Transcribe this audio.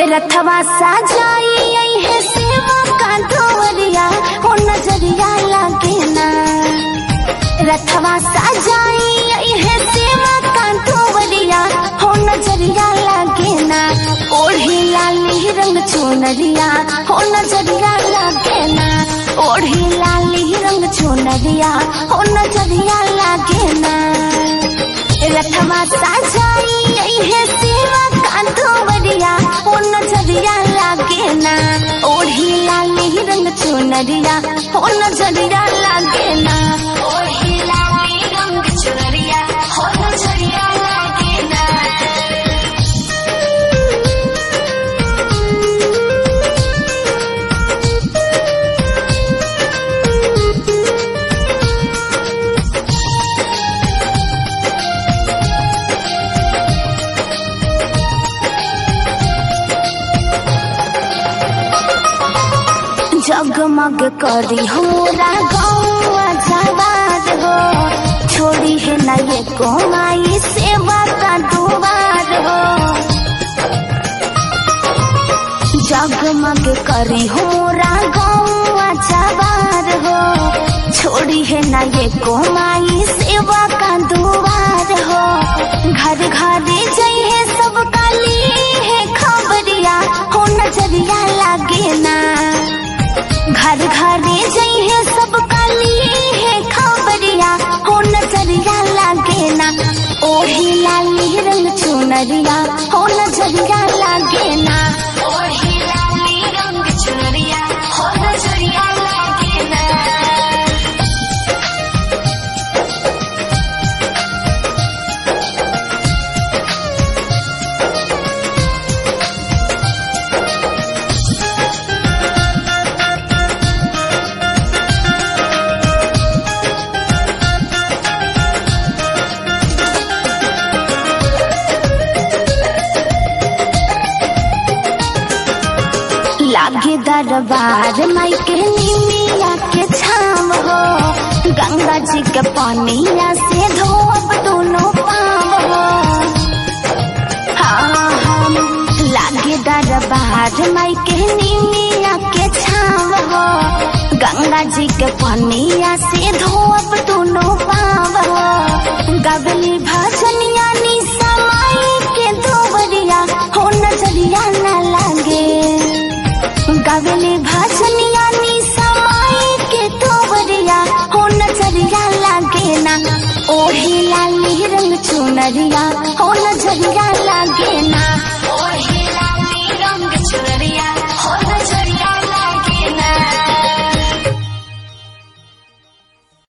रथवा सजाई है सेवा का डोरिया हो नजरिया लागे ना। रथवा सजाई है सेवा का डोरिया हो नजरिया लागे ना। ओढ़ी लाली रंग चुनरिया हो नजरिया लागे ना। ओढ़ी लाली रंग चुनरिया हो नजरिया लागे ना। रथवा सजाई है सेवा का डोरिया हो नजरिया लागे ना। ओढ़ी लाली रंग चुनरिया हो नजरिया लागे ना। ओढ़ी लाली रंग चुनरिया हो नजरिया लागे ना। जगमग करी हमरा गौवा जवार हो। छोड़ी है न ये कोमाई सेवा का दुआर हो। जगमग करी हमरा गौवा जवार हो। छोड़ी है न ये कोमाई सेवा का दुआर हो। घर घर जइए सब काली है खबरिया हो नजरिया लागे ना। घर घर जइए सब काली है खबरिया हो नजरिया लागे ना। ओढ़ी लाली रंग चुनरिया हो नजरिया लागे ना। ओढ़ी लाली रंग चुनरिया हो नजरिया लागे ना। लागे दरबार माई के निमिया के छाम हो। गंगा जी के पानिया से धोब दोनों पाँव हो। हाँ लागे दरबार माई के निमिया के छाम हो। गंगा जी के पानिया से धोब दोनों पाँव हो। गवली भजनिया निशा माई के दोबरिया हो नजरिया न लागे। गावेले भजनिया निशा माई के दोबरिया हो नजरिया लागे ना। ओढ़ी लाली रंग चुनरिया हो नजरिया